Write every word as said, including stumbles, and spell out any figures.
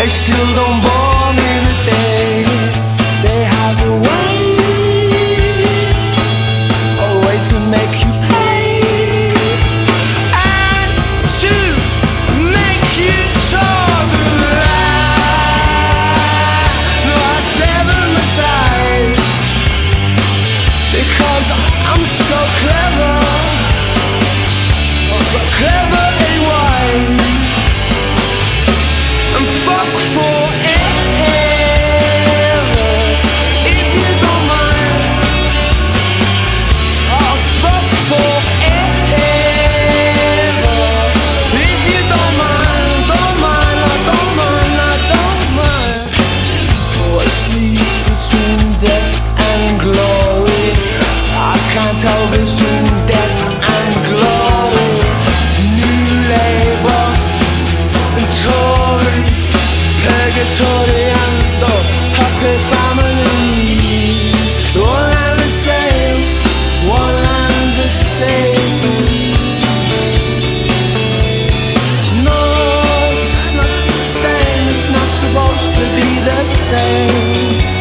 They still don't bore me that they, they have a way, a way to make you pay, and to make you talk lie. No, I sever my tie, because I'm so clever, but clever ain't wise. And fuck forever, if you don't mind. Oh, fuck forever, if you don't mind. Don't mind, I don't mind, I don't mind. What sleeps between death and glory? I can't tell between death and glory. New Labour and Tory, purgatory and the happy families. One and the same, one and the same. No, it's not the same, it's not supposed to be the same.